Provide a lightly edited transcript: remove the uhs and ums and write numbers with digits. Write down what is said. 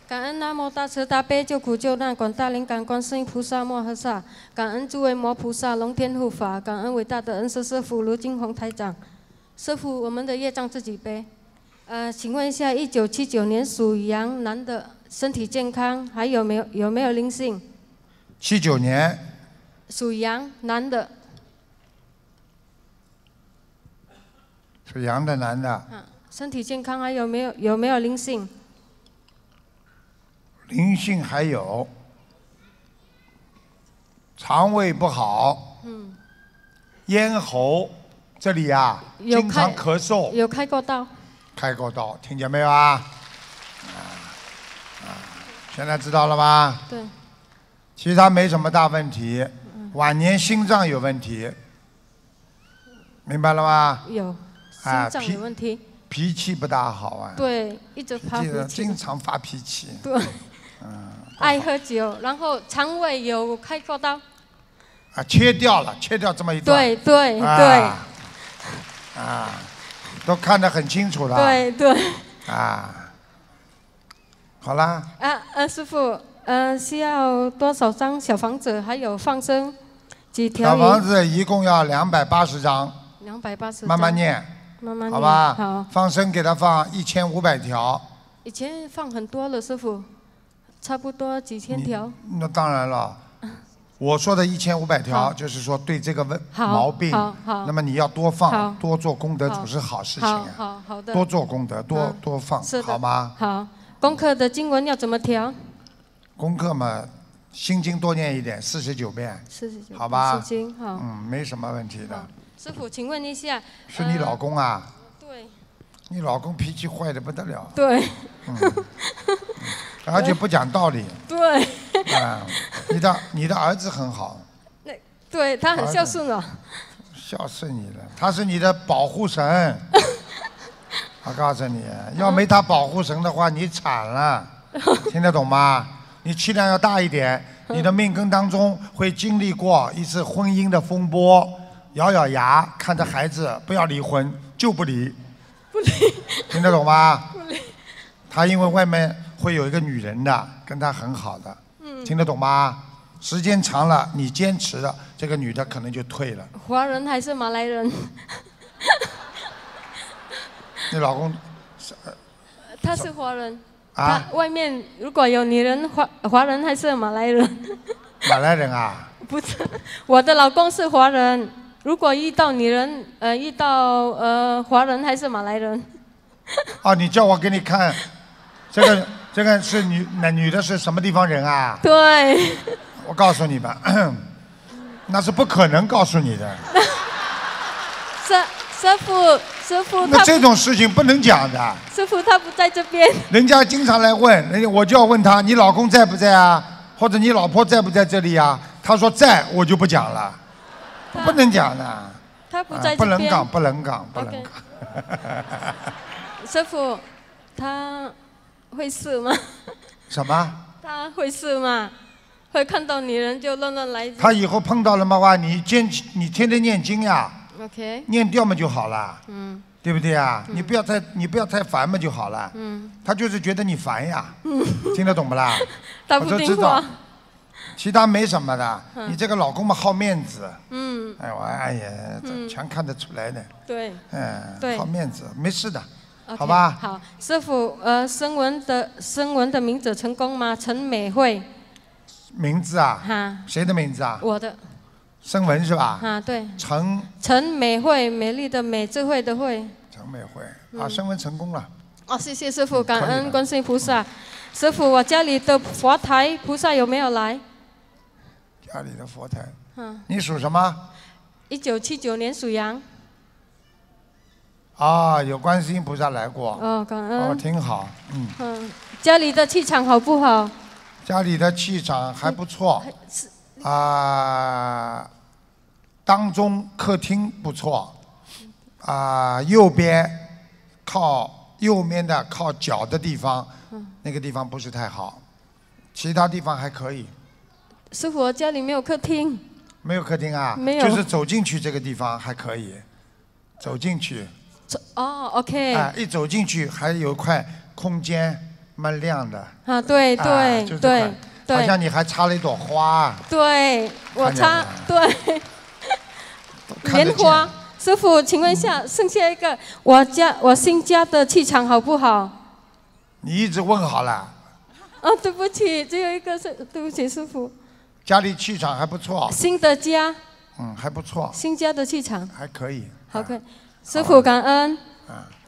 感恩南无大慈大悲救苦救难广大灵感观世音菩萨摩诃萨，感恩诸位摩菩萨龙天护法，感恩伟大的恩师师父卢金红台长。师父，我们的业障自己背。请问一下，1979年属羊男的身体健康，还有没有灵性 ？79年属羊男的。 属羊的男的。 身体健康还有没有灵性？ 灵性还有，肠胃不好，咽喉这里呀，经常咳嗽。 有开过刀。 开过刀，听见没有啊？现在知道了吗？ 对。 其他没什么大问题，晚年心脏有问题，明白了吗？ 有，心脏有问题。 脾气不大好啊。 对，一直发脾气。 经常发脾气。 对。爱喝酒，然后肠胃有开过刀。 切掉了，切掉这么一段。 对对对。 都看得很清楚了。 对对。 好啦。 师父，需要多少张小房子？还有放生几条鱼？ 小房子一共要280张。 280张。 慢慢念。 慢慢念。 好吧。 好。 放生给他放1500条。 以前放很多了，师父。差不多几千条。 那当然了，我说的1500条，就是说对这个毛病，那么你要多放，多做功德主是好事情啊。 好的。 多做功德，多放，好吗？ 好。功课的经文要怎么调？ 功课嘛，心经多念一点，49遍。 49。 好吧。 心经好。 没什么问题的。 师父，请问一下。 是你老公啊？ 对。 你老公脾气坏得不得了。 对。 而且不讲道理。 对。 你的儿子很好。 对，他很孝顺哦。 孝顺你了，他是你的保护神。我告诉你，要没他保护神的话，你惨了。听得懂吗？你气量要大一点。你的命根当中会经历过一次婚姻的风波，咬咬牙看着孩子不要离婚，就不离。 不离。 听得懂吗？ 不离。 他因为外面会有一个女人的，跟他很好的，听得懂吗？时间长了，你坚持了，这个女的可能就退了。 华人还是马来人？ 你老公？ 他是华人。他外面如果有女人，华人还是马来人？ 马来人啊？ 不是，我的老公是华人。如果遇到女人，遇到华人还是马来人？ 你叫我给你看。这个是女的是什么地方人啊？ 对。 我告诉你吧，那是不可能告诉你的。 师傅， 那这种事情不能讲的。 师傅他不在这边。 人家经常来问，我就要问他，你老公在不在啊？或者你老婆在不在这里啊？他说在，我就不讲了。不能讲的。 他不在这边。 不能讲。 师傅，他会是吗？ 什么？ 他会是吗？会看到女人就乱来。 他以后碰到了的话，你天天念经呀。 OK。 念掉嘛就好了。对不对啊？你不要太烦嘛就好了。他就是觉得你烦呀。听得懂不啦？ 他不听话。 其他没什么的。你这个老公嘛好面子。哎呀，全看得出来的。 对。 对。好面子，没事的。好 Okay, 吧。 好，师父，声纹的名字成功吗？陈美惠。 名字啊？谁的名字啊？ 我的。 声纹是吧？ 对。 陈美惠，美丽的美，智慧的慧。 陈美惠，声纹成功了。 谢谢师父，感恩观世音菩萨。师父，我家里的佛台菩萨有没有来？ 家里的佛台。你属什么 ？1979年属羊。 有观世音菩萨来过。 感恩。 挺好。 家里的气场好不好？ 家里的气场还不错。当中客厅不错。右边的靠脚的地方，那个地方不是太好，其他地方还可以。 师父，家里没有客厅。 没有客厅啊？ 没有。 就是走进去这个地方还可以，走进去。 OK。 一走进去还有一块空间， 蛮亮的。 啊，对对就是对对。 好像你还插了一朵花。 对，我插对。 莲花。师傅，请问一下，剩下一个我新家的气场好不好？ 你一直问好了。 哦，对不起，只有一个是，对不起，师傅。 家里气场还不错。 新的家。 还不错。 新家的气场。 还可以。 好，可以。师傅，感恩。